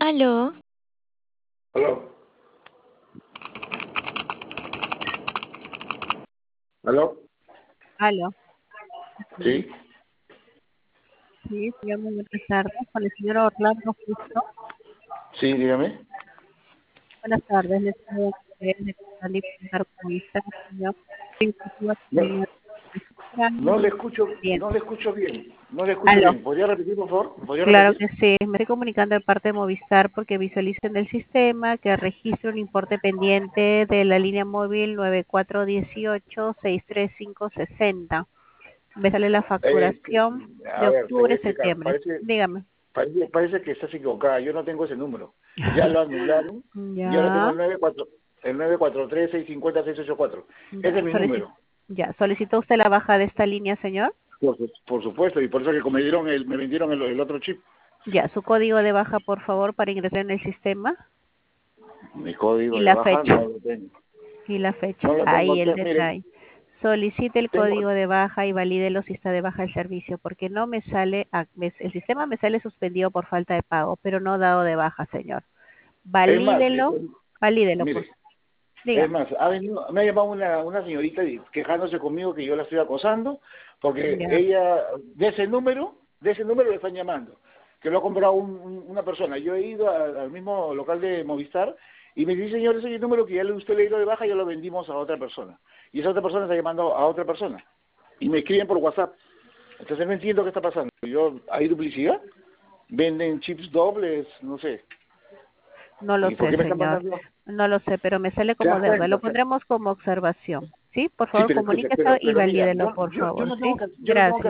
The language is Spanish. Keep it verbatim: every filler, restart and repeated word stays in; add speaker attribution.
Speaker 1: Aló,
Speaker 2: ¿Aló? ¿Aló?
Speaker 3: Aló, sí,
Speaker 2: ¿Sí?
Speaker 3: sí, se llama buenas tardes, con el señor Orlando Justo.
Speaker 2: Sí, dígame.
Speaker 3: Buenas tardes, les saludo de Canal Comunista, señor.
Speaker 2: No, no le escucho,
Speaker 3: Bien.
Speaker 2: no le escucho bien. No le escucho
Speaker 3: Aló,
Speaker 2: bien. ¿Podría repetir, por favor? ¿Podría
Speaker 3: claro
Speaker 2: repetir?
Speaker 3: que sí, me estoy comunicando de parte de Movistar porque visualizo en el sistema que registra un importe pendiente de la línea móvil nueve cuatro uno ocho seis tres cinco seis cero. Me sale la
Speaker 2: Eh,
Speaker 3: facturación de
Speaker 2: a ver, te voy a explicar.
Speaker 3: octubre-septiembre.
Speaker 2: Parece,
Speaker 3: Dígame.
Speaker 2: parece, parece que estás equivocada. Yo no tengo ese número. Ya lo anularon. Y ahora tengo
Speaker 3: Ya.
Speaker 2: el nueve cuatro, el nueve cuatro tres seis cinco cero seis ocho cuatro. Ese
Speaker 3: Ya,
Speaker 2: es mi
Speaker 3: solici-
Speaker 2: número.
Speaker 3: ya, ¿solicitó usted la baja de esta línea, señor?
Speaker 2: Por, su- por supuesto. Y por eso que me dieron el, me vendieron el, el otro chip.
Speaker 3: Ya, su código de baja, por favor, para ingresar en el sistema
Speaker 2: Mi código
Speaker 3: y
Speaker 2: de
Speaker 3: la
Speaker 2: baja
Speaker 3: fecha,
Speaker 2: no lo tengo.
Speaker 3: y la fecha.
Speaker 2: No lo
Speaker 3: Ahí
Speaker 2: tengo.
Speaker 3: el
Speaker 2: Te- Mire,
Speaker 3: detalle. Solicite el
Speaker 2: tengo,
Speaker 3: código de baja y valídelo si está de baja el servicio, porque no me sale, a- me- el sistema me sale suspendido por falta de pago, pero no dado de baja, señor.
Speaker 2: es más,
Speaker 3: Valídelo,
Speaker 2: eh,
Speaker 3: valídelo, por
Speaker 2: mire,
Speaker 3: favor.
Speaker 2: es
Speaker 3: Dígame.
Speaker 2: más, ha venido, me ha llamado una, una señorita y- quejándose conmigo que yo la estoy acosando, porque
Speaker 3: Ya,
Speaker 2: ella, de ese número, de ese número le están llamando, que lo ha comprado un- un- una persona. Yo he ido a- al mismo local de Movistar y me dice, señor, ese es el número que ya le- usted le dio de baja, ya lo vendimos a otra persona. Y esa otra persona está llamando a otra persona. Y me escriben por WhatsApp. Entonces no entiendo qué está pasando. Yo, ¿hay duplicidad? ¿Venden chips dobles? No sé.
Speaker 3: no lo
Speaker 2: ¿Y por
Speaker 3: sé,
Speaker 2: qué me están
Speaker 3: señor.
Speaker 2: mandando?
Speaker 3: No lo sé, pero me sale
Speaker 2: ¿Te
Speaker 3: como
Speaker 2: das
Speaker 3: deuda. Lo
Speaker 2: cuenta?
Speaker 3: pondremos como observación. ¿Sí? Por
Speaker 2: Sí,
Speaker 3: favor,
Speaker 2: pero escucha,
Speaker 3: comuníquese
Speaker 2: pero,
Speaker 3: y
Speaker 2: pero mira,
Speaker 3: valídelo,
Speaker 2: yo,
Speaker 3: por
Speaker 2: yo, yo
Speaker 3: favor.
Speaker 2: no tengo
Speaker 3: ¿Sí?
Speaker 2: que, yo no tengo que
Speaker 3: Gracias.